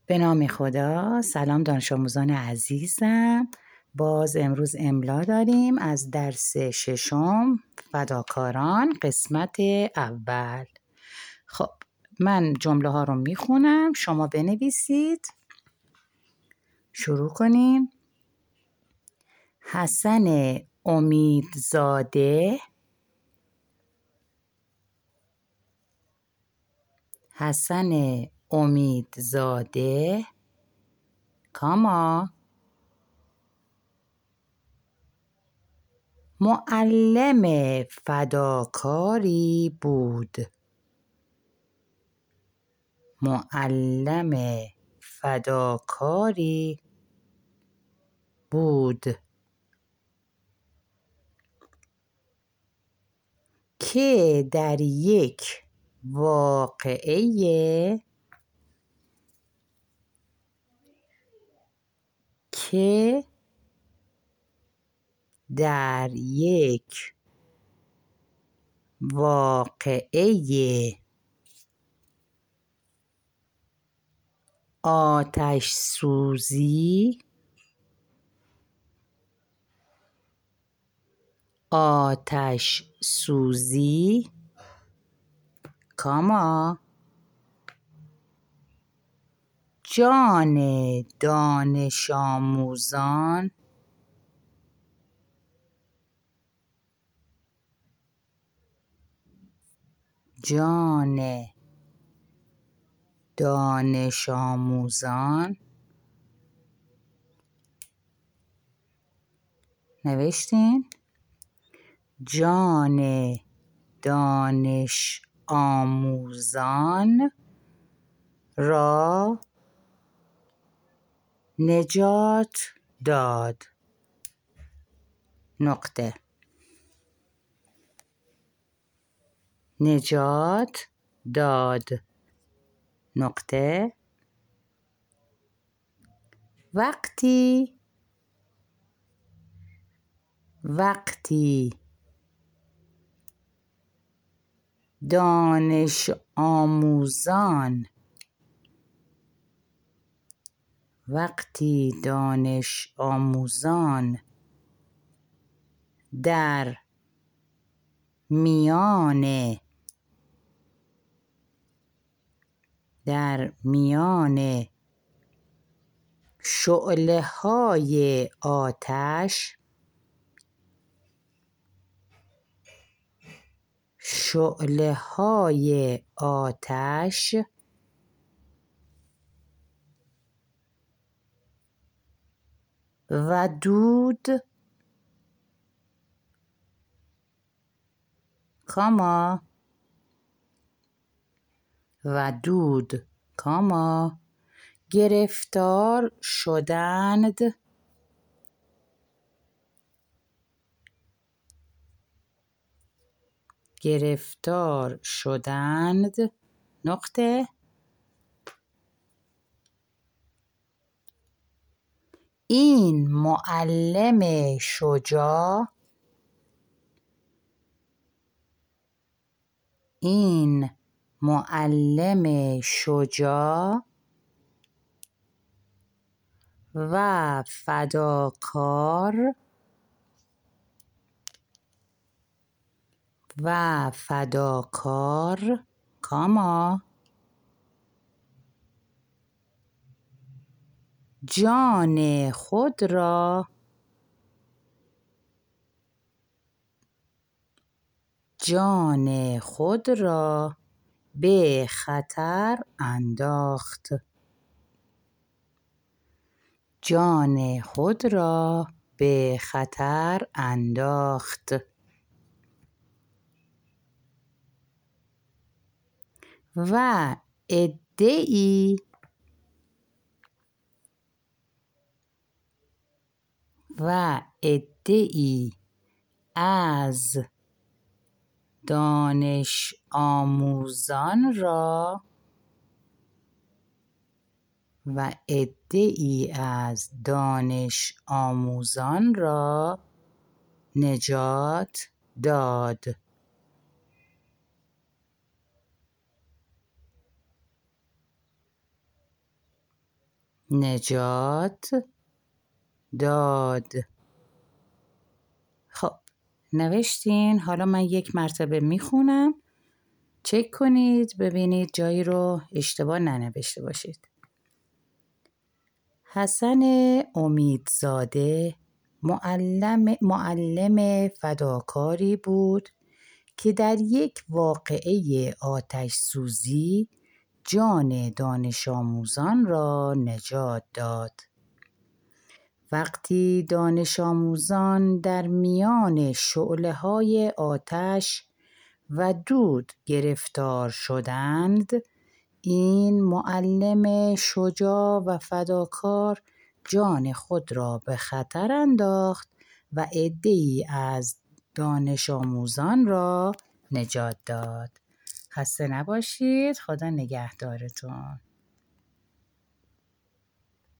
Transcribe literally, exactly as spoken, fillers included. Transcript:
به نام خدا. سلام دانش آموزان عزیزم. باز امروز املا داریم از درس ششم فداکاران قسمت اول. خب من جمله ها رو میخونم، شما بنویسید. شروع کنیم. حسن امیدزاده حسن امیدزاده کاما معلم فداکاری بود. معلم فداکاری بود که در یک واقعه که در یک واقعه آتش سوزی آتش سوزی کاما جان دانش آموزان جان دانش آموزان نوشتین؟ جان دانش آموزان را نجات داد. نقطه. نجات داد. نقطه. وقتی وقتی دانش آموزان وقتی دانش آموزان در میان در میان شعله های آتش شعله های آتش و دود کاما و دود کاما گرفتار شدند گرفتار شدند. نقطه. این معلم شجاع این معلم شجاع و فداکار و فداکار کاما جان خود را جان خود را به خطر انداخت. جان خود را به خطر انداخت. و عده‌ای و عده‌ای از دانش آموزان را و عده‌ای از دانش آموزان را نجات داد. نجات داد. خب نوشتین. حالا من یک مرتبه میخونم، چک کنید ببینید جایی رو اشتباه ننوشته باشید. حسن امیدزاده معلم معلم فداکاری بود که در یک واقعه آتش سوزی جان دانش آموزان را نجات داد. وقتی دانش آموزان در میان شعله‌های آتش و دود گرفتار شدند، این معلم شجاع و فداکار جان خود را به خطر انداخت و عده‌ای از دانش آموزان را نجات داد. خسته نباشید. خدا نگهدارتون.